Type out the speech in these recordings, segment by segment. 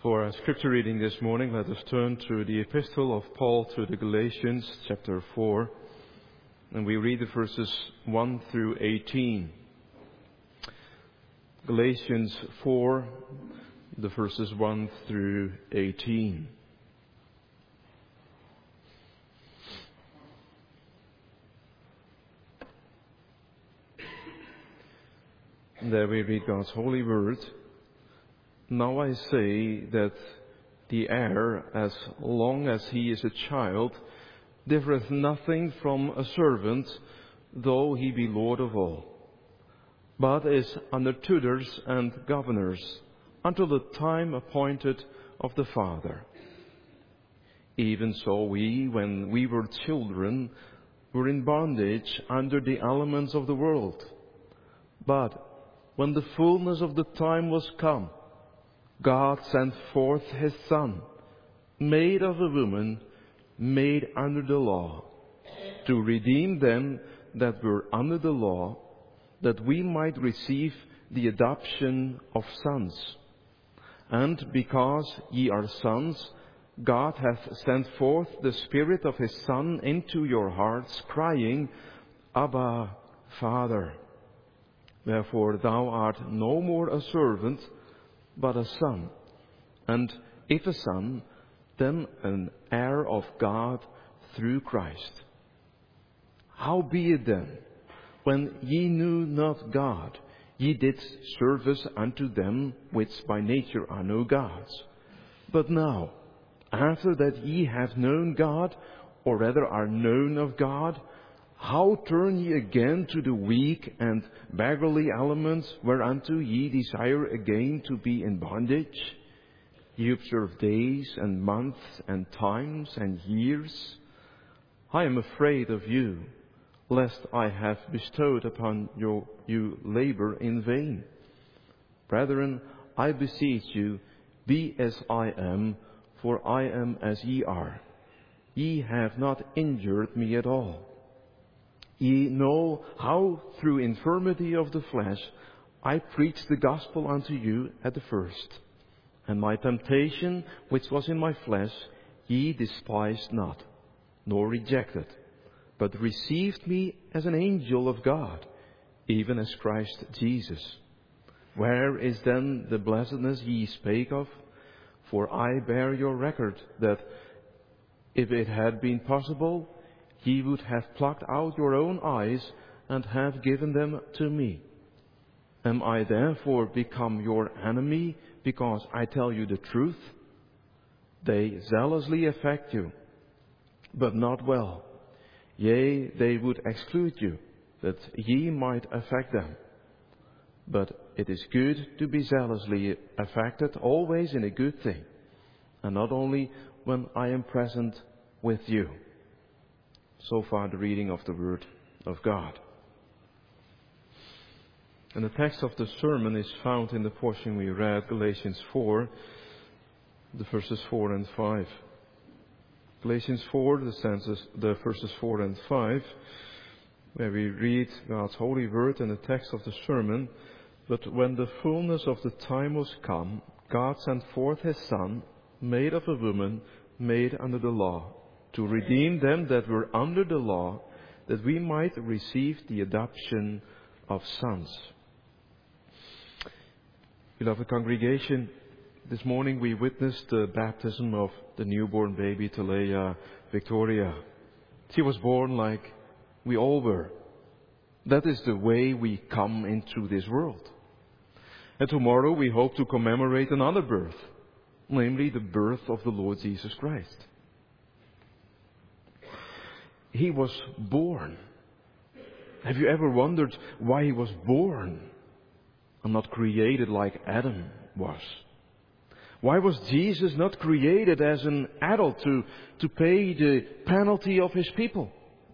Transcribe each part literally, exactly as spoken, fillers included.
For our scripture reading this morning, let us turn to the epistle of Paul to the Galatians, chapter four, and we read the verses one through eighteen. Galatians four, the verses one through eighteen. And there we read God's holy word. Now I say that the heir, as long as he is a child, differeth nothing from a servant, though he be Lord of all, but is under tutors and governors, until the time appointed of the Father. Even so we, when we were children, were in bondage under the elements of the world. But when the fullness of the time was come, God sent forth His Son, made of a woman, made under the law, to redeem them that were under the law, that we might receive the adoption of sons. And because ye are sons, God hath sent forth the Spirit of His Son into your hearts, crying, Abba, Father. Wherefore thou art no more a servant, but a son, and if a son, then an heir of God through Christ. Howbeit then, when ye knew not God, ye did service unto them which by nature are no gods. But now, after that ye have known God, or rather are known of God, how turn ye again to the weak and beggarly elements, whereunto ye desire again to be in bondage? Ye observe days and months and times and years. I am afraid of you, lest I have bestowed upon you, you labor in vain. Brethren, I beseech you, be as I am, for I am as ye are. Ye have not injured me at all. Ye know how through infirmity of the flesh I preached the gospel unto you at the first. And my temptation, which was in my flesh, ye despised not, nor rejected, but received me as an angel of God, even as Christ Jesus. Where is then the blessedness ye spake of? For I bear your record that if it had been possible, ye would have plucked out your own eyes and have given them to me. Am I therefore become your enemy because I tell you the truth? They zealously affect you, but not well. Yea, they would exclude you, that ye might affect them. But it is good to be zealously affected, always in a good thing, and not only when I am present with you. So far the reading of the Word of God. And the text of the sermon is found in the portion we read, Galatians four, the verses four and five. Galatians four, the, senses, the verses four and five, where we read God's holy word and the text of the sermon. But when the fullness of the time was come, God sent forth His Son, made of a woman, made under the law, to redeem them that were under the law, that we might receive the adoption of sons. Beloved congregation, this morning we witnessed the baptism of the newborn baby Talea Victoria. She was born like we all were. That is the way we come into this world. And tomorrow we hope to commemorate another birth, namely the birth of the Lord Jesus Christ. He was born. Have you ever wondered why He was born and not created like Adam was? Why was Jesus not created as an adult to, to pay the penalty of His people?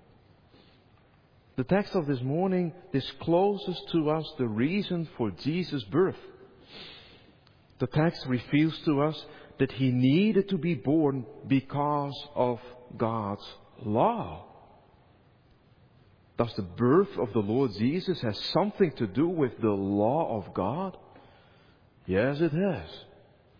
The text of this morning discloses to us the reason for Jesus' birth. The text reveals to us that He needed to be born because of God's law. Does the birth of the Lord Jesus have something to do with the law of God? Yes, it has.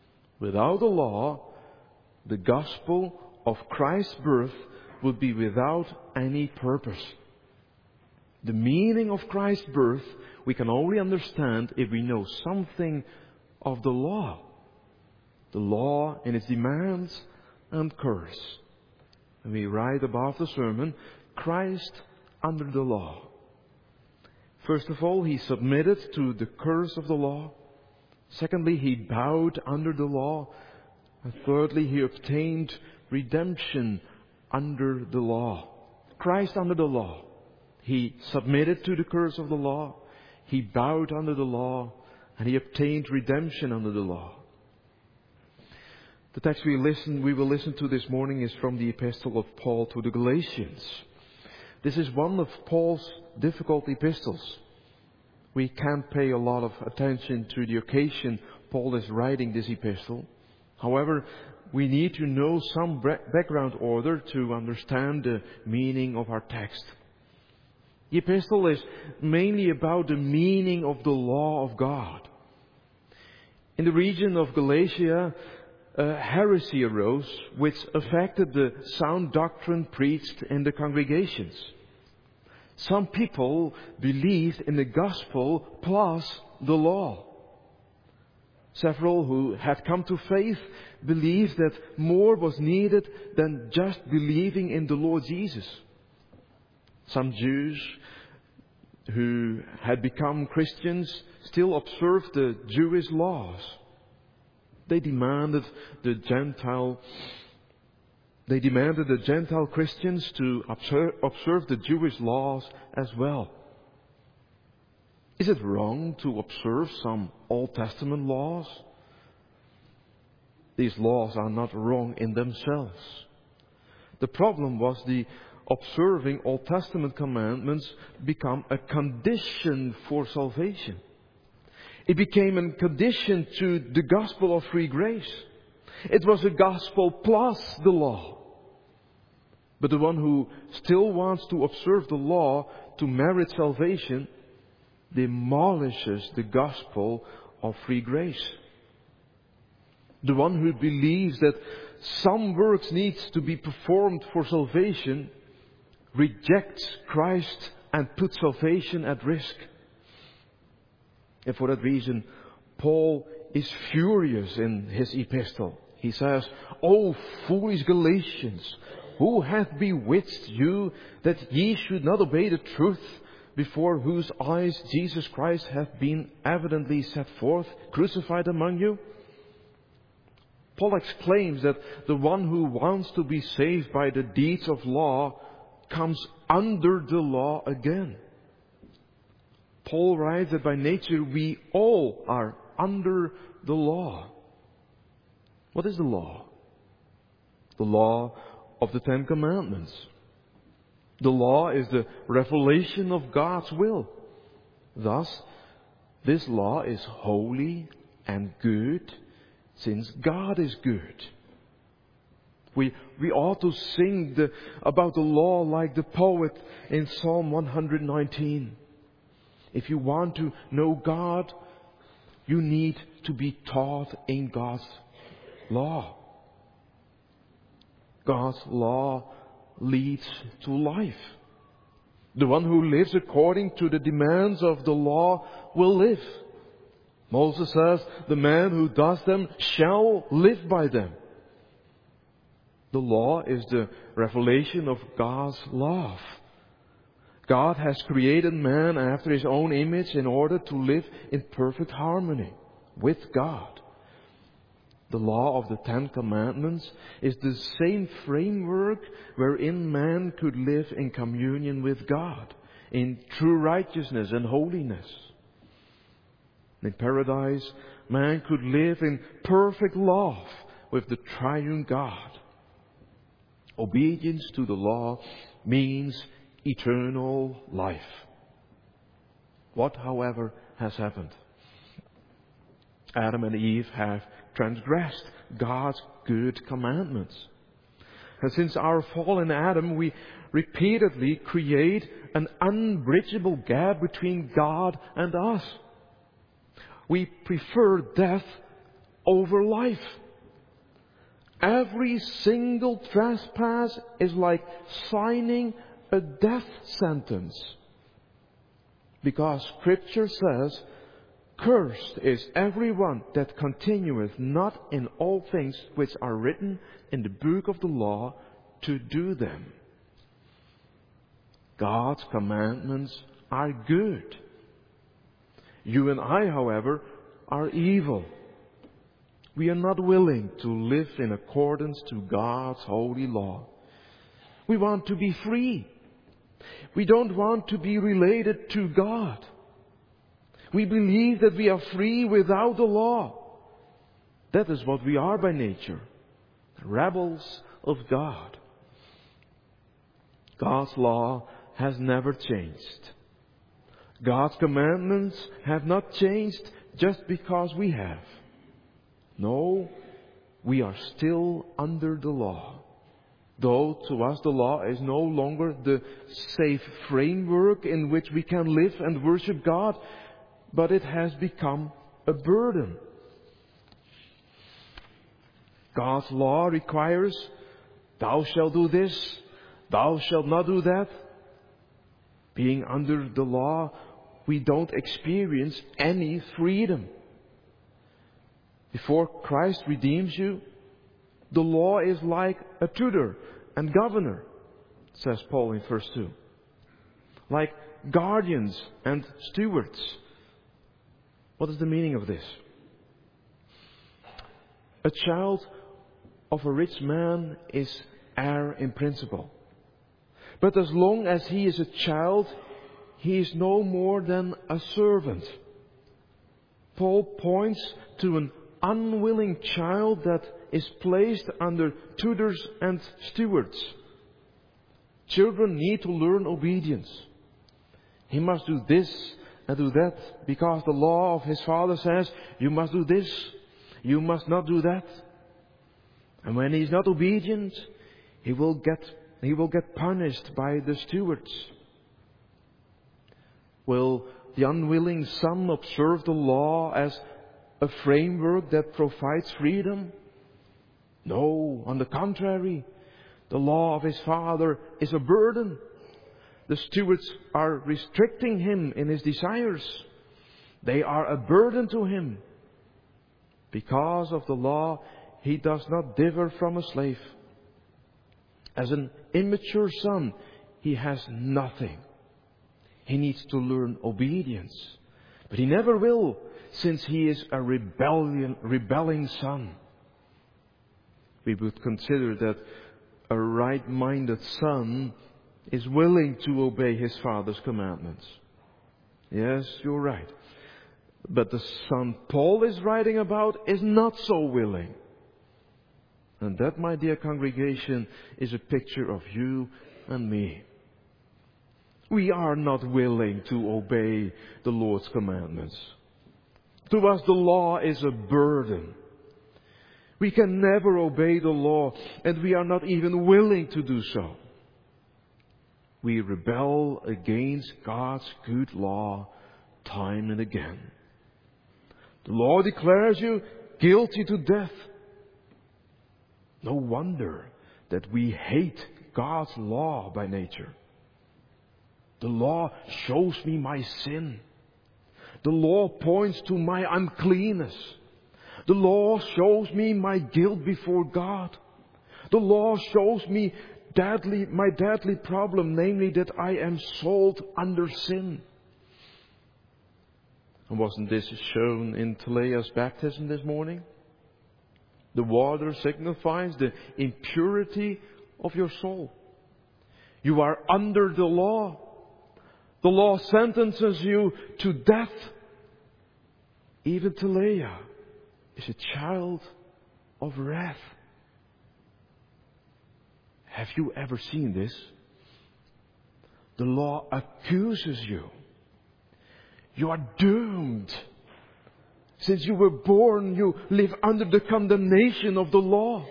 Without the law, the gospel of Christ's birth would be without any purpose. The meaning of Christ's birth we can only understand if we know something of the law. The law in its demands and curse. And we write above the sermon, Christ under the law. First of all, He submitted to the curse of the law. Secondly, He bowed under the law. And thirdly, He obtained redemption under the law. Christ under the law. He submitted to the curse of the law. He bowed under the law. And He obtained redemption under the law. The text we listen, we will listen to this morning is from the epistle of Paul to the Galatians. This is one of Paul's difficult epistles. We can't pay a lot of attention to the occasion Paul is writing this epistle. However, we need to know some background order to understand the meaning of our text. The epistle is mainly about the meaning of the law of God. In the region of Galatia, a heresy arose which affected the sound doctrine preached in the congregations. Some people believed in the gospel plus the law. Several who had come to faith believed that more was needed than just believing in the Lord Jesus. Some Jews who had become Christians still observed the Jewish laws. They demanded the Gentile, they demanded the Gentile Christians to observe, observe the Jewish laws as well. Is it wrong to observe some Old Testament laws? These laws are not wrong in themselves. The problem was the observing Old Testament commandments become a condition for salvation. It became a condition to the gospel of free grace. It was a gospel plus the law. But the one who still wants to observe the law to merit salvation demolishes the gospel of free grace. The one who believes that some works needs to be performed for salvation rejects Christ and puts salvation at risk. And for that reason, Paul is furious in his epistle. He says, "O foolish Galatians, who hath bewitched you that ye should not obey the truth, before whose eyes Jesus Christ hath been evidently set forth, crucified among you?" Paul exclaims that the one who wants to be saved by the deeds of law comes under the law again. Paul writes that by nature we all are under the law. What is the law? The law of the Ten Commandments. The law is the revelation of God's will. Thus, this law is holy and good, since God is good. We, we ought to sing the, about the law like the poet in Psalm one nineteen. If you want to know God, you need to be taught in God's law. God's law leads to life. The one who lives according to the demands of the law will live. Moses says, "The man who does them shall live by them." The law is the revelation of God's love. God has created man after His own image in order to live in perfect harmony with God. The law of the Ten Commandments is the same framework wherein man could live in communion with God, in true righteousness and holiness. In paradise, man could live in perfect love with the triune God. Obedience to the law means eternal life. What, however, has happened? Adam and Eve have transgressed God's good commandments. And since our fall in Adam, we repeatedly create an unbridgeable gap between God and us. We prefer death over life. Every single trespass is like signing a death sentence. Because Scripture says, cursed is everyone that continueth not in all things which are written in the book of the law to do them. God's commandments are good. You and I, however, are evil. We are not willing to live in accordance to God's holy law. We want to be free. We don't want to be related to God. We believe that we are free without the law. That is what we are by nature. Rebels of God. God's law has never changed. God's commandments have not changed just because we have. No, we are still under the law. Though to us the law is no longer the safe framework in which we can live and worship God, but it has become a burden. God's law requires, thou shalt do this, thou shalt not do that. Being under the law, we don't experience any freedom. Before Christ redeems you, the law is like a tutor and governor, says Paul in verse two. Like guardians and stewards. What is the meaning of this? A child of a rich man is heir in principle. But as long as he is a child, he is no more than a servant. Paul points to an unwilling child that is placed under tutors and stewards. Children need to learn obedience. He must do this and do that because the law of his father says, you must do this, you must not do that. And when he is not obedient, he will get he will get punished by the stewards. Will the unwilling son observe the law as a framework that provides freedom? No, on the contrary, the law of his father is a burden. The stewards are restricting him in his desires. They are a burden to him. Because of the law, he does not differ from a slave. As an immature son, he has nothing. He needs to learn obedience. But he never will, since he is a rebellion, rebelling son. We would consider that a right-minded son is willing to obey his father's commandments. Yes, you're right. But the son Paul is writing about is not so willing. And that, my dear congregation, is a picture of you and me. We are not willing to obey the Lord's commandments. To us, the law is a burden. We can never obey the law, and we are not even willing to do so. We rebel against God's good law time and again. The law declares you guilty to death. No wonder that we hate God's law by nature. The law shows me my sin. The law points to my uncleanness. The law shows me my guilt before God. The law shows me deadly, my deadly problem, namely that I am sold under sin. And wasn't this shown in Talea's baptism this morning? The water signifies the impurity of your soul. You are under the law. The law sentences you to death. Even Talea is a child of wrath. Have you ever seen this? The law accuses you. You are doomed. Since you were born, you live under the condemnation of the law.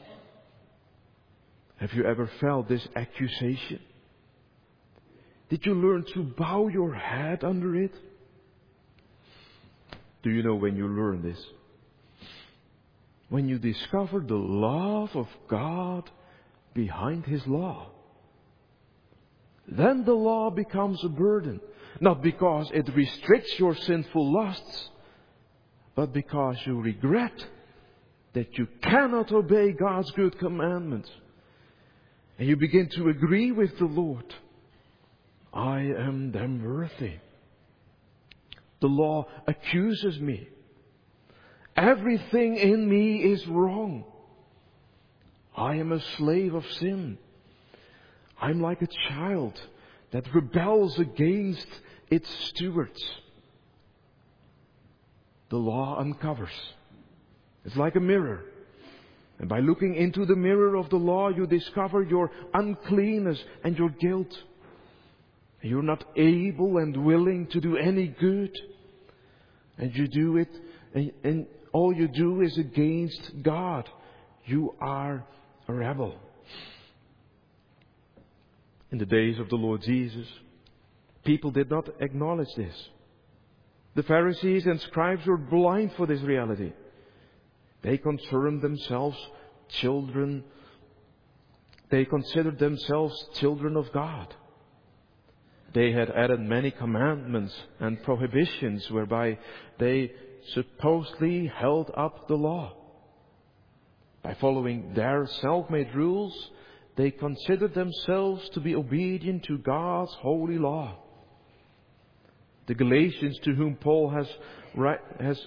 Have you ever felt this accusation? Did you learn to bow your head under it? Do you know when you learn this? when you discover the love of God behind His law. Then the law becomes a burden, not because it restricts your sinful lusts, but because you regret that you cannot obey God's good commandments. And you begin to agree with the Lord. I am then worthy. The law accuses me. Everything in me is wrong. I am a slave of sin. I'm like a child that rebels against its stewards. The law uncovers. It's like a mirror. And by looking into the mirror of the law, you discover your uncleanness and your guilt. You're not able and willing to do any good. And you do it, and, and all you do is against God. You are a rebel. In the days of the Lord Jesus, people did not acknowledge this. The Pharisees and scribes were blind for this reality. They considered themselves children. They considered themselves children of God. They had added many commandments and prohibitions whereby they supposedly held up the law. By following their self-made rules, they considered themselves to be obedient to God's holy law. The Galatians to whom Paul has, has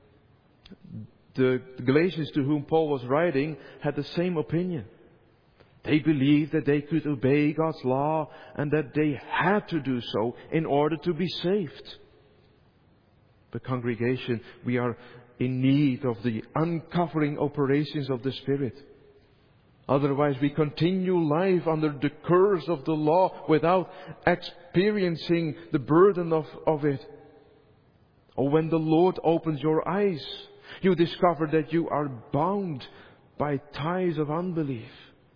the Galatians to whom Paul was writing had the same opinion. They believed that they could obey God's law and that they had to do so in order to be saved. The congregation, we are in need of the uncovering operations of the Spirit. Otherwise, we continue life under the curse of the law without experiencing the burden of, of it. Or when the Lord opens your eyes, you discover that you are bound by ties of unbelief.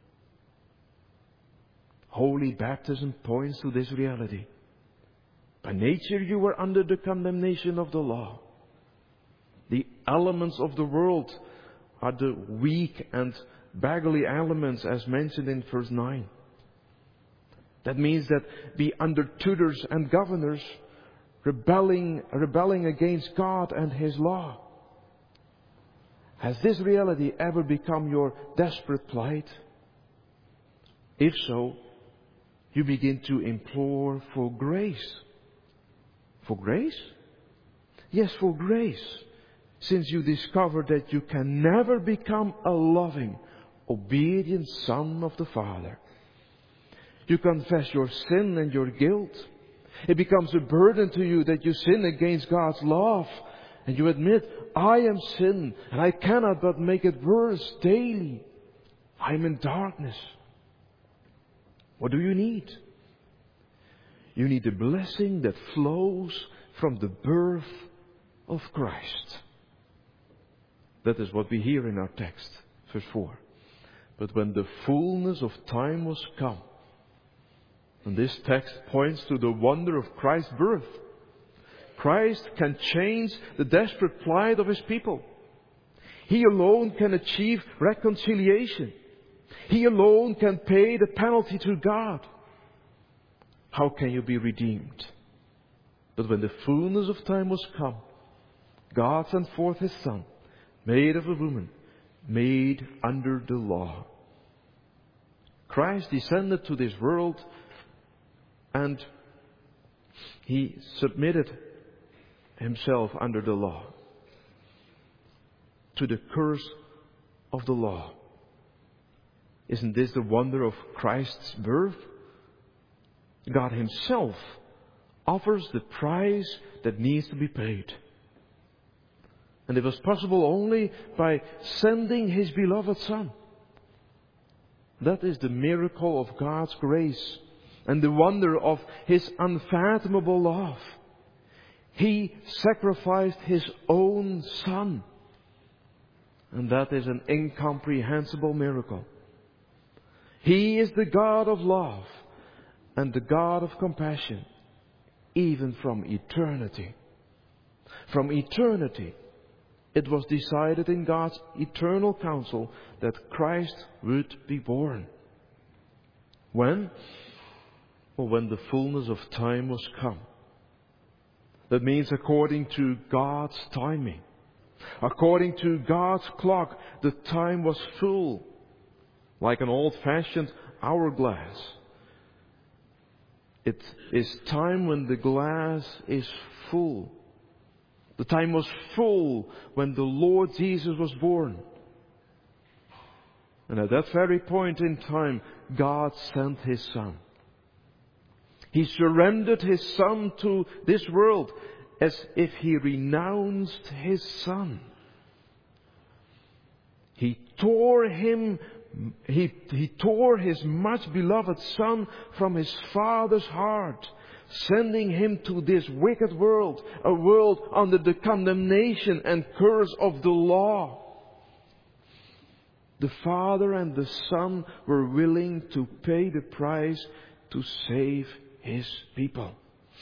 Holy baptism points to this reality. By nature, you were under the condemnation of the law. The elements of the world are the weak and beggarly elements as mentioned in verse nine. That means that be under tutors and governors, rebelling, rebelling against God and His law. Has this reality ever become your desperate plight? If so, you begin to implore for grace. For grace? Yes, for grace. Since you discover that you can never become a loving, obedient son of the Father. You confess your sin and your guilt. It becomes a burden to you that you sin against God's love. And you admit, I am sin and I cannot but make it worse daily. I am in darkness. What do you need? You need the blessing that flows from the birth of Christ. That is what we hear in our text, verse four. But when the fullness of time was come, and this text points to the wonder of Christ's birth. Christ can change the desperate plight of His people. He alone can achieve reconciliation. He alone can pay the penalty to God. How can you be redeemed? But when the fullness of time was come, God sent forth His Son, made of a woman, made under the law. Christ descended to this world and He submitted Himself under the law, to the curse of the law. Isn't this the wonder of Christ's birth? God Himself offers the price that needs to be paid. And it was possible only by sending His beloved Son. That is the miracle of God's grace and the wonder of His unfathomable love. He sacrificed His own Son. And that is an incomprehensible miracle. He is the God of love and the God of compassion, even from eternity. From eternity, It was decided in God's eternal counsel that Christ would be born. When? Well, when the fullness of time was come. That means according to God's timing. According to God's clock, the time was full. Like an old-fashioned hourglass. It is time when the glass is full. The time was full when the Lord Jesus was born. And at that very point in time, God sent His Son. He surrendered His Son to this world as if He renounced His Son. He tore Him, He, he tore His much beloved Son from His Father's heart, sending Him to this wicked world, a world under the condemnation and curse of the law. The Father and the Son were willing to pay the price to save His people.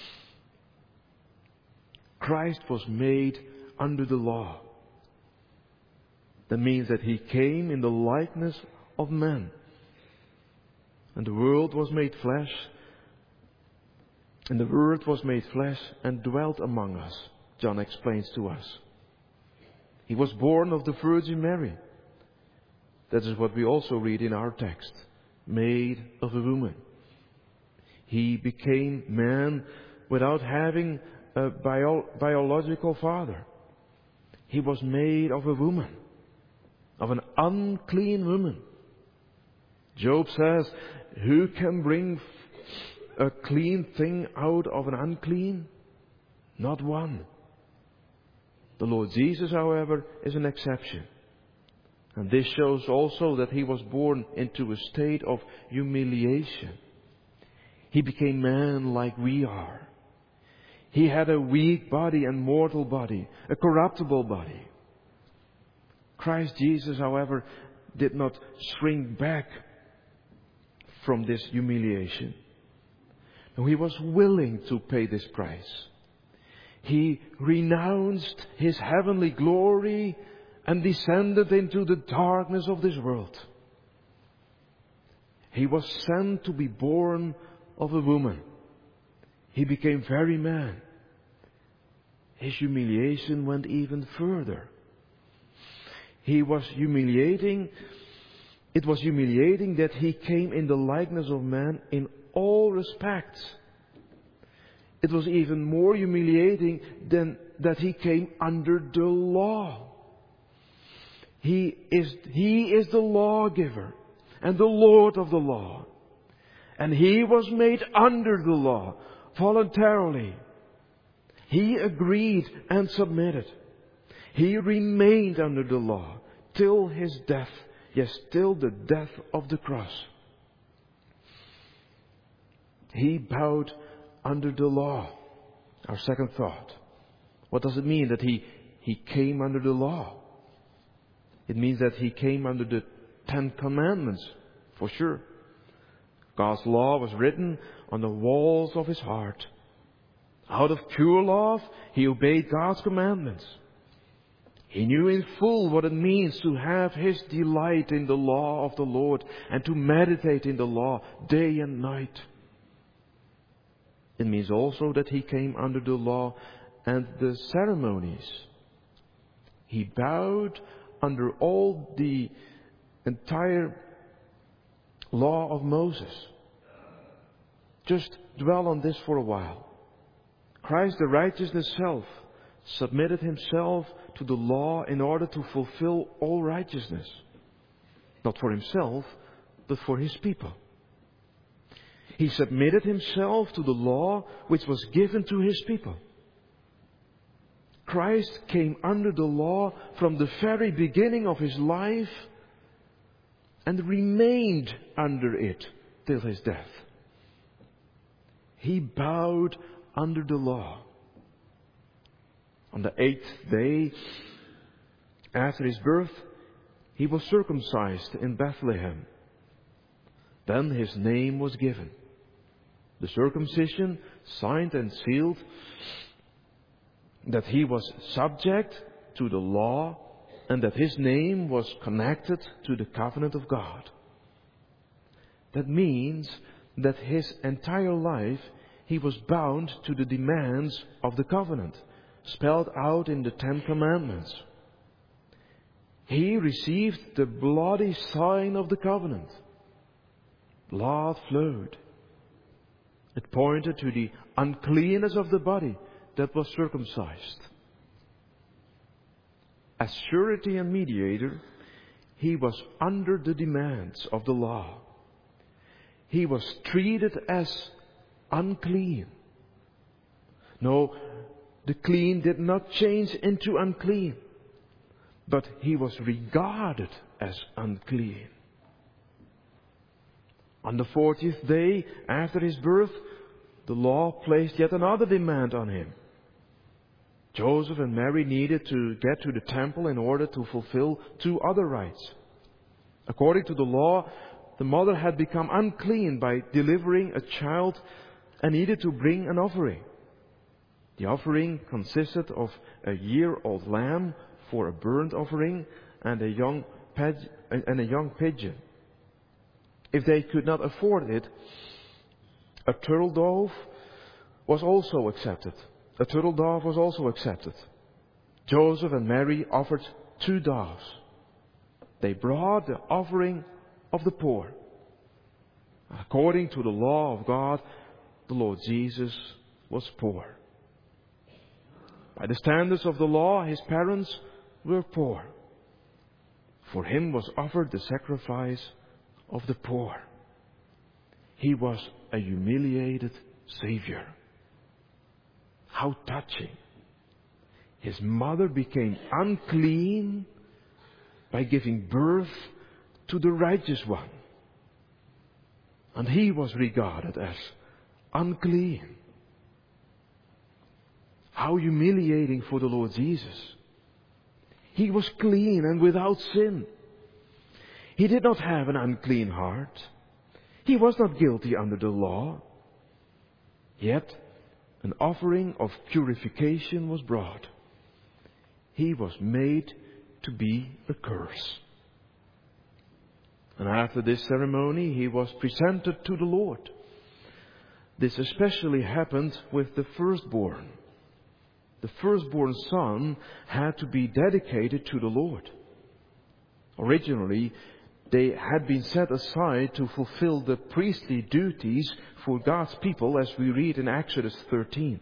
Christ was made under the law. That means that He came in the likeness of man. And the world was made flesh. And the Word was made flesh and dwelt among us, John explains to us. He was born of the Virgin Mary. That is what we also read in our text. Made of a woman. He became man without having a bio- biological father. He was made of a woman. Of an unclean woman. Job says, who can bring a clean thing out of an unclean? Not one. The Lord Jesus, however, is an exception. And this shows also that He was born into a state of humiliation. He became man like we are. He had a weak body and mortal body, a corruptible body. Christ Jesus, however, did not shrink back from this humiliation. No, He was willing to pay this price. He renounced His heavenly glory and descended into the darkness of this world. He was sent to be born of a woman. He became very man. His humiliation went even further. He was humiliating. It was humiliating that He came in the likeness of man in all respects. It was even more humiliating than that He came under the law. He is, He is the lawgiver and the Lord of the law. And He was made under the law voluntarily. He agreed and submitted. He remained under the law till His death. Yes, till the death of the cross. He bowed under the law. Our second thought. What does it mean that He, he came under the law? It means that He came under the Ten Commandments, for sure. God's law was written on the walls of His heart. Out of pure love, He obeyed God's commandments. He knew in full what it means to have His delight in the law of the Lord and to meditate in the law day and night. It means also that He came under the law and the ceremonies. He bowed under all the entire law of Moses. Just dwell on this for a while. Christ, the righteousness self, submitted Himself to the law in order to fulfill all righteousness. Not for Himself, but for His people. He submitted Himself to the law which was given to His people. Christ came under the law from the very beginning of His life and remained under it till His death. He bowed under the law. On the eighth day after His birth, He was circumcised in Bethlehem. Then His name was given. The circumcision signed and sealed that He was subject to the law and that his name was connected to the covenant of God. That means that his entire life he was bound to the demands of the covenant, spelled out in the Ten Commandments. He received the bloody sign of the covenant. Blood flowed. It pointed to the uncleanness of the body that was circumcised. As surety and mediator, he was under the demands of the law. He was treated as unclean. No, the clean did not change into unclean, but he was regarded as unclean. On the fortieth day after his birth, the law placed yet another demand on him. Joseph and Mary needed to get to the temple in order to fulfill two other rites. According to the law, the mother had become unclean by delivering a child and needed to bring an offering. The offering consisted of a year-old lamb for a burnt offering and a young pig- and a young pigeon. If they could not afford it, a turtle dove was also accepted. A turtle dove was also accepted. Joseph and Mary offered two doves. They brought the offering of the poor. According to the law of God, the Lord Jesus was poor. By the standards of the law, his parents were poor. For him was offered the sacrifice of the poor. He was a humiliated Savior. How touching. His mother became unclean by giving birth to the righteous one. And he was regarded as unclean. How humiliating for the Lord Jesus. He was clean and without sin. He did not have an unclean heart. He was not guilty under the law. Yet, an offering of purification was brought. He was made to be a curse. And after this ceremony, he was presented to the Lord. This especially happened with the firstborn. The firstborn son had to be dedicated to the Lord. Originally, they had been set aside to fulfill the priestly duties for God's people, as we read in Exodus thirteen.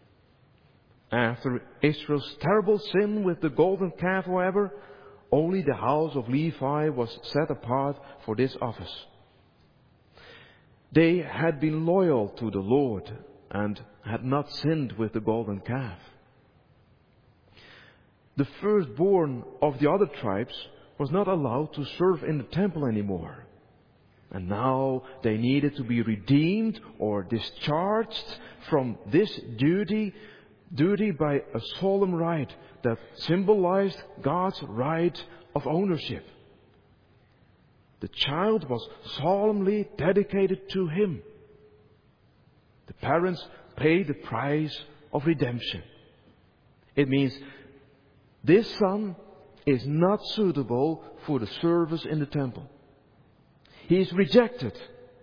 After Israel's terrible sin with the golden calf, however, only the house of Levi was set apart for this office. They had been loyal to the Lord and had not sinned with the golden calf. The firstborn of the other tribes was not allowed to serve in the temple anymore. And now they needed to be redeemed or discharged from this duty, duty by a solemn rite that symbolized God's right of ownership. The child was solemnly dedicated to him. The parents paid the price of redemption. It means this son is not suitable for the service in the temple. He is rejected.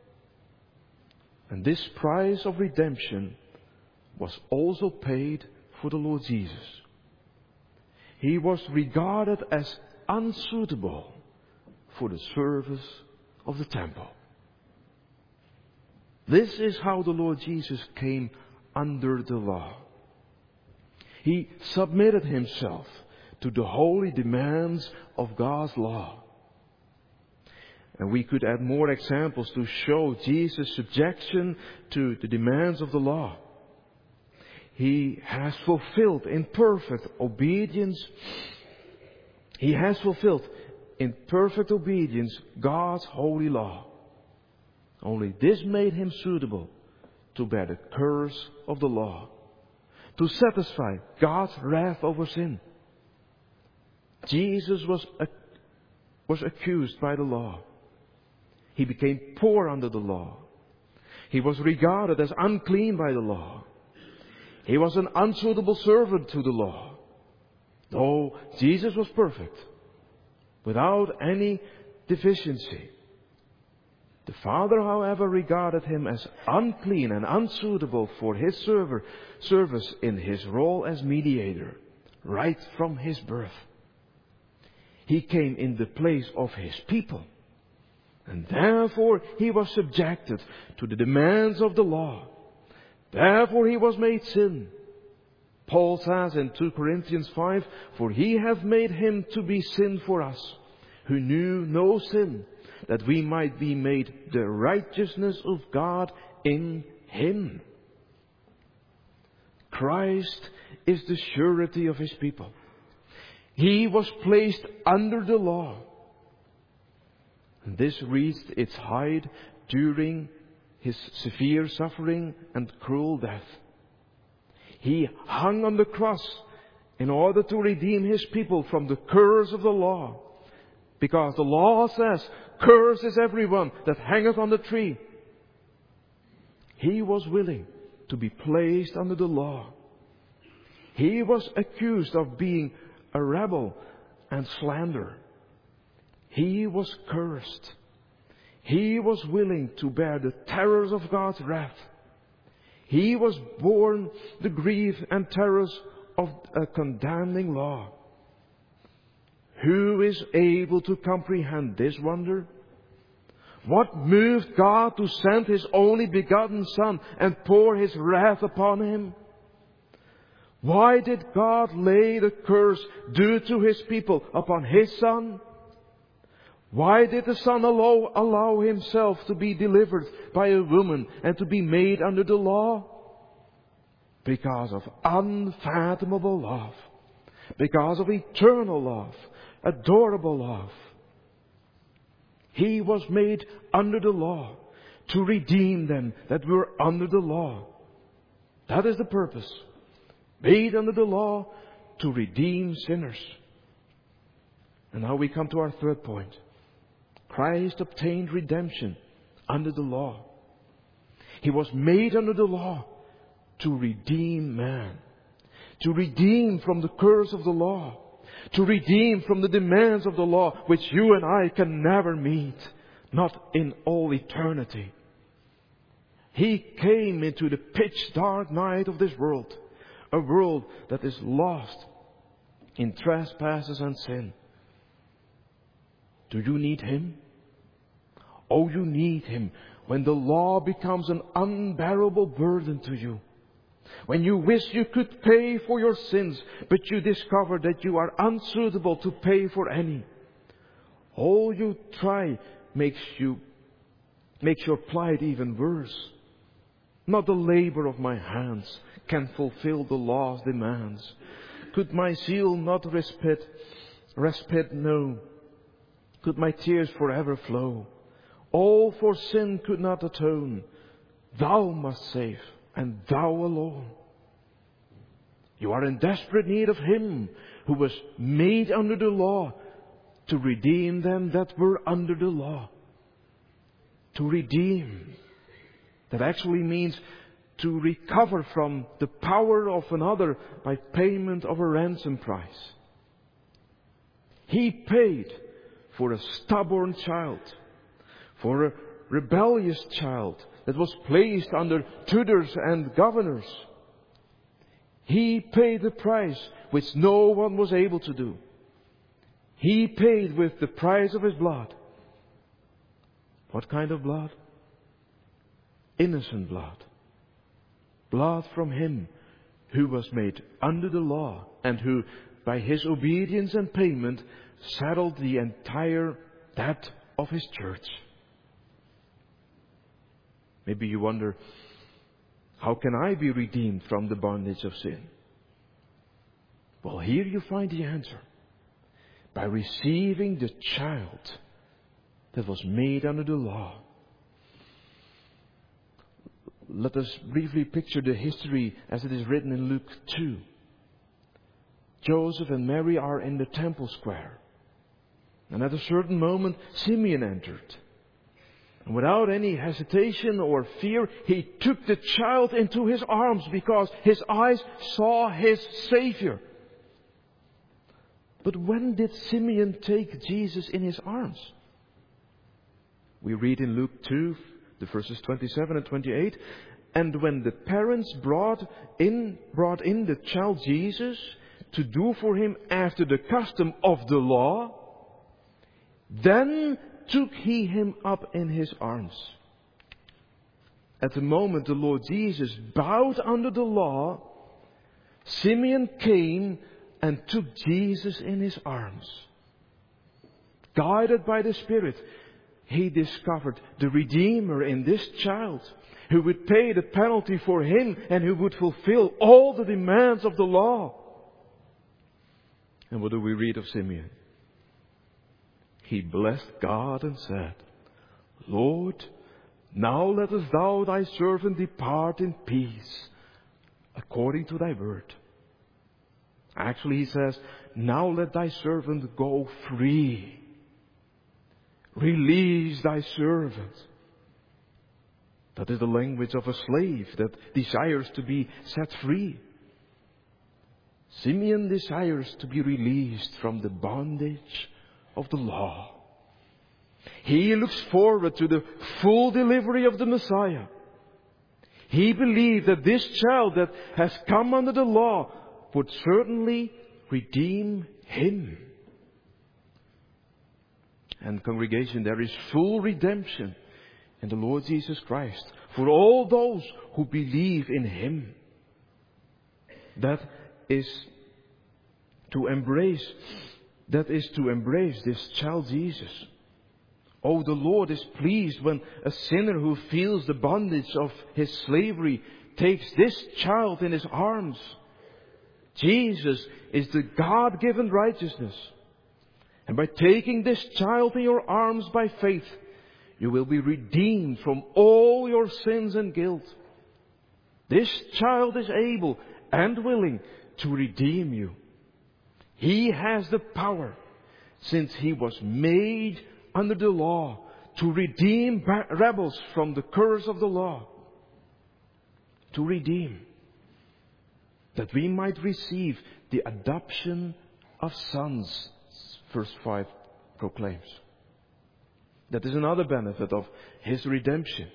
And this price of redemption was also paid for the Lord Jesus. He was regarded as unsuitable for the service of the temple. This is how the Lord Jesus came under the law. He submitted himself to the holy demands of God's law. And we could add more examples to show Jesus' subjection to the demands of the law. He has fulfilled in perfect obedience, He has fulfilled in perfect obedience God's holy law. Only this made Him suitable to bear the curse of the law, to satisfy God's wrath over sin. Jesus was, was accused by the law. He became poor under the law. He was regarded as unclean by the law. He was an unsuitable servant to the law. Though Jesus was perfect, without any deficiency, the Father, however, regarded him as unclean and unsuitable for his server, service in his role as mediator, right from his birth. He came in the place of his people, and therefore he was subjected to the demands of the law. Therefore he was made sin. Paul says in two Corinthians five, "For he hath made him to be sin for us, who knew no sin, that we might be made the righteousness of God in him." Christ is the surety of his people. He was placed under the law. And this reached its height during his severe suffering and cruel death. He hung on the cross in order to redeem his people from the curse of the law. Because the law says, "Cursed is everyone that hangeth on the tree." He was willing to be placed under the law. He was accused of being a rebel and slander. He was cursed. He was willing to bear the terrors of God's wrath. He was borne the grief and terrors of a condemning law. Who is able to comprehend this wonder? What moved God to send His only begotten Son and pour His wrath upon Him? Why did God lay the curse due to His people upon His Son? Why did the Son allow, allow Himself to be delivered by a woman and to be made under the law? Because of unfathomable love. Because of eternal love. Adorable love. He was made under the law to redeem them that were under the law. That is the purpose. Made under the law to redeem sinners. And now we come to our third point. Christ obtained redemption under the law. He was made under the law to redeem man. To redeem from the curse of the law. To redeem from the demands of the law, which you and I can never meet. Not in all eternity. He came into the pitch dark night of this world. A world that is lost in trespasses and sin. Do you need Him? Oh, you need Him when the law becomes an unbearable burden to you. When you wish you could pay for your sins, but you discover that you are unsuitable to pay for any. All you try makes you makes your plight even worse. Not the labor of my hands can fulfill the law's demands. Could my zeal not respite, respite know? Could my tears forever flow? All for sin could not atone. Thou must save, and Thou alone. You are in desperate need of Him who was made under the law to redeem them that were under the law. To redeem. That actually means to recover from the power of another by payment of a ransom price. He paid for a stubborn child, for a rebellious child that was placed under tutors and governors. He paid the price which no one was able to do. He paid with the price of His blood. What kind of blood? Innocent blood. Blood from Him who was made under the law and who, by His obedience and payment, settled the entire debt of His church. Maybe you wonder, how can I be redeemed from the bondage of sin? Well, here you find the answer. By receiving the child that was made under the law. Let us briefly picture the history as it is written in Luke two. Joseph and Mary are in the temple square. And at a certain moment, Simeon entered. And without any hesitation or fear, he took the child into his arms because his eyes saw his Savior. But when did Simeon take Jesus in his arms? We read in Luke two, the verses twenty-seven and twenty-eight, and when the parents brought in, brought in the child Jesus to do for him after the custom of the law, then took he him up in his arms. At the moment the Lord Jesus bowed under the law, Simeon came and took Jesus in his arms. Guided by the Spirit, he discovered the Redeemer in this child, who would pay the penalty for him and who would fulfill all the demands of the law. And what do we read of Simeon? He blessed God and said, Lord, now lettest thou thy servant depart in peace, according to thy word. Actually, he says, now let thy servant go free. Release thy servant. That is the language of a slave that desires to be set free. Simeon desires to be released from the bondage of the law. He looks forward to the full delivery of the Messiah. He believed that this child that has come under the law would certainly redeem him. And congregation, there is full redemption in the Lord Jesus Christ for all those who believe in Him. That is to embrace, that is to embrace this child Jesus. Oh, the Lord is pleased when a sinner who feels the bondage of his slavery takes this child in his arms. Jesus is the God-given righteousness. And by taking this child in your arms by faith, you will be redeemed from all your sins and guilt. This child is able and willing to redeem you. He has the power, since he was made under the law, to redeem rebels from the curse of the law. To redeem, that we might receive the adoption of sons, verse five proclaims. That is another benefit of His redemption.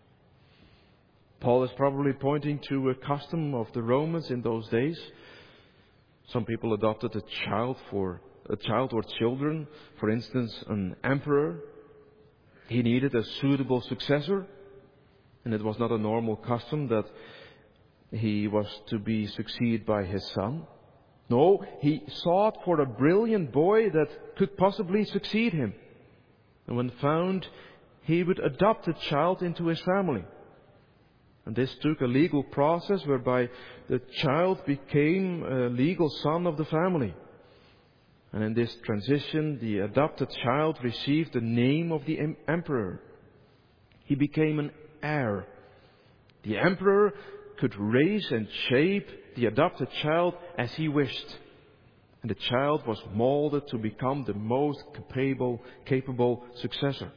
Paul is probably pointing to a custom of the Romans in those days. Some people adopted a child for a child or children, for instance, an emperor. He needed a suitable successor, and it was not a normal custom that he was to be succeeded by his son. No, he sought for a brilliant boy that could possibly succeed him. And when found, he would adopt a child into his family. And this took a legal process whereby the child became a legal son of the family. And in this transition, the adopted child received the name of the emperor. He became an heir. The emperor could raise and shape the adopted child as he wished. And the child was molded to become the most capable, capable successor.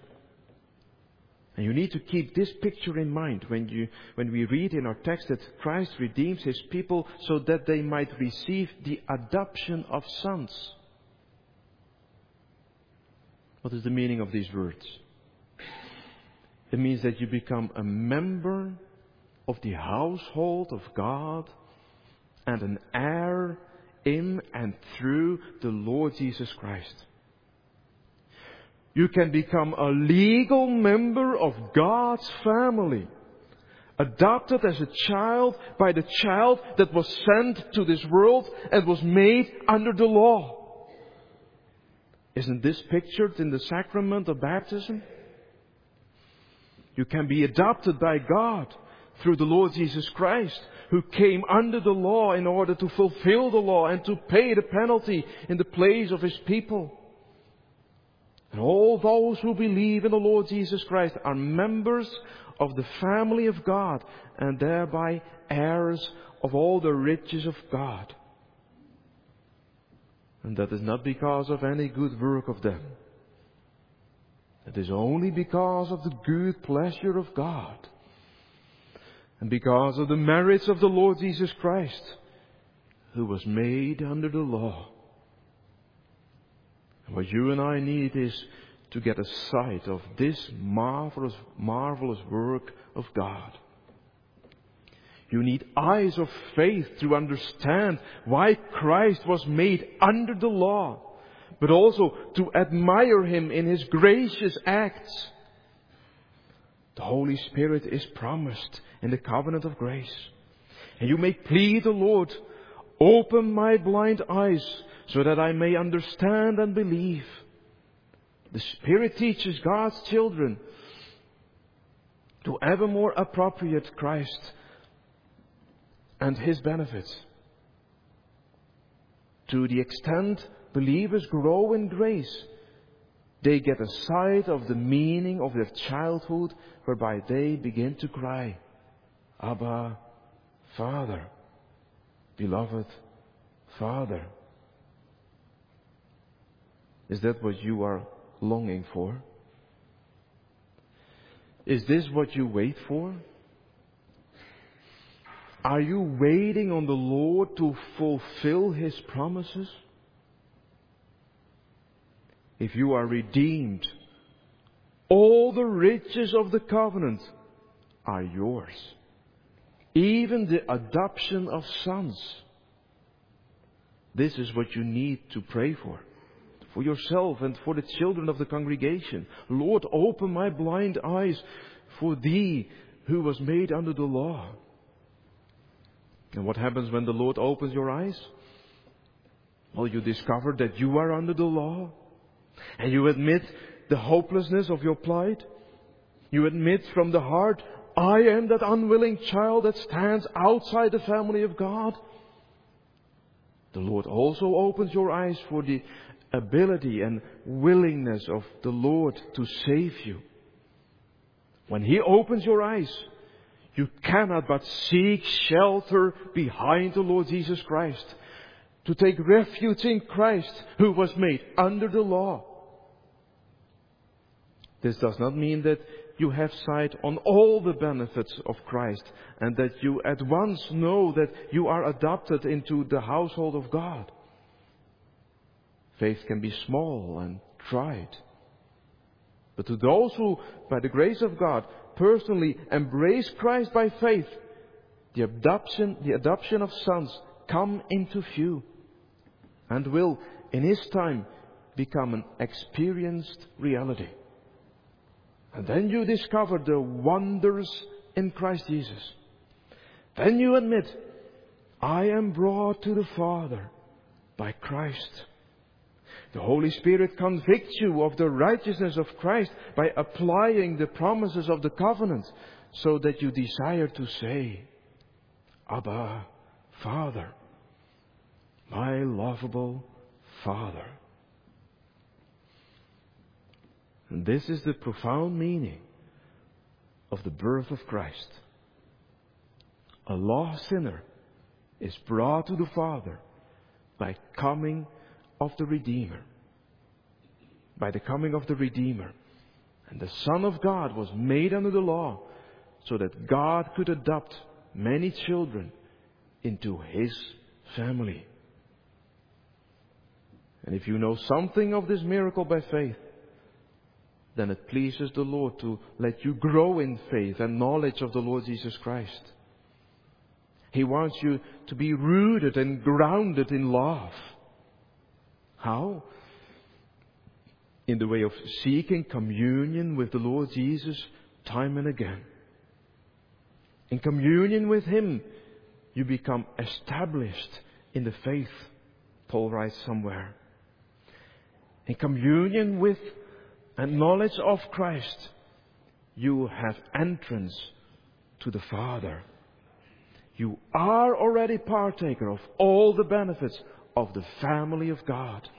And you need to keep this picture in mind when you, when we read in our text that Christ redeems His people so that they might receive the adoption of sons. What is the meaning of these words? It means that you become a member of the household of God and an heir in and through the Lord Jesus Christ. You can become a legal member of God's family, adopted as a child by the child that was sent to this world and was made under the law. Isn't this pictured in the sacrament of baptism? You can be adopted by God through the Lord Jesus Christ, who came under the law in order to fulfill the law and to pay the penalty in the place of His people. And all those who believe in the Lord Jesus Christ are members of the family of God and thereby heirs of all the riches of God. And that is not because of any good work of them. It is only because of the good pleasure of God. And because of the merits of the Lord Jesus Christ, who was made under the law. And what you and I need is to get a sight of this marvelous, marvelous work of God. You need eyes of faith to understand why Christ was made under the law, but also to admire Him in His gracious acts. The Holy Spirit is promised in the covenant of grace. And you may plead the Lord, open my blind eyes so that I may understand and believe. The Spirit teaches God's children to ever more appropriate Christ and His benefits. To the extent believers grow in grace, they get a sight of the meaning of their childhood, whereby they begin to cry, Abba, Father, beloved Father. Is that what you are longing for? Is this what you wait for? Are you waiting on the Lord to fulfill His promises? If you are redeemed, all the riches of the covenant are yours. Even the adoption of sons. This is what you need to pray for. For yourself and for the children of the congregation. Lord, open my blind eyes for Thee who was made under the law. And what happens when the Lord opens your eyes? Well, you discover that you are under the law. And you admit the hopelessness of your plight. You admit from the heart, I am that unwilling child that stands outside the family of God. The Lord also opens your eyes for the ability and willingness of the Lord to save you. When He opens your eyes, you cannot but seek shelter behind the Lord Jesus Christ. To take refuge in Christ, who was made under the law. This does not mean that you have sight on all the benefits of Christ and that you at once know that you are adopted into the household of God. Faith can be small and tried. But to those who, by the grace of God, personally embrace Christ by faith, the adoption, the adoption of sons come into view and will, in His time, become an experienced reality. And then you discover the wonders in Christ Jesus. Then you admit, I am brought to the Father by Christ. The Holy Spirit convicts you of the righteousness of Christ by applying the promises of the covenant, so that you desire to say, Abba, Father, my lovable Father. And this is the profound meaning of the birth of Christ. A lost sinner is brought to the Father by coming of the Redeemer. By the coming of the Redeemer. And the Son of God was made under the law so that God could adopt many children into His family. And if you know something of this miracle by faith, then it pleases the Lord to let you grow in faith and knowledge of the Lord Jesus Christ. He wants you to be rooted and grounded in love. How? In the way of seeking communion with the Lord Jesus time and again. In communion with Him, you become established in the faith, Paul writes somewhere. In communion with and knowledge of Christ, you have entrance to the Father. You are already partaker of all the benefits of the family of God.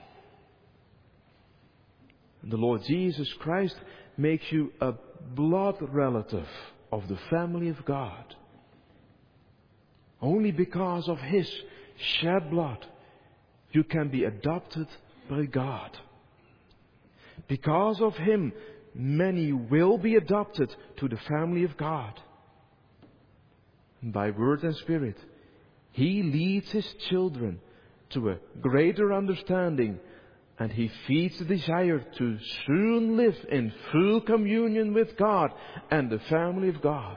And the Lord Jesus Christ makes you a blood relative of the family of God. Only because of His shed blood, you can be adopted by God. Because of Him, many will be adopted to the family of God. And by word and spirit, He leads His children to a greater understanding And he feeds the desire to soon live in full communion with God and the family of God.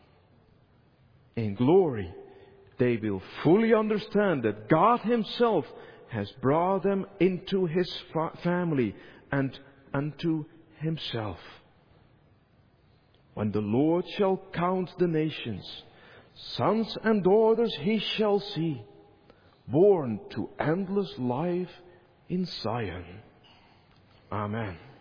In glory, they will fully understand that God Himself has brought them into His fa- family and unto Himself. When the Lord shall count the nations, sons and daughters He shall see, born to endless life in Zion. Amen.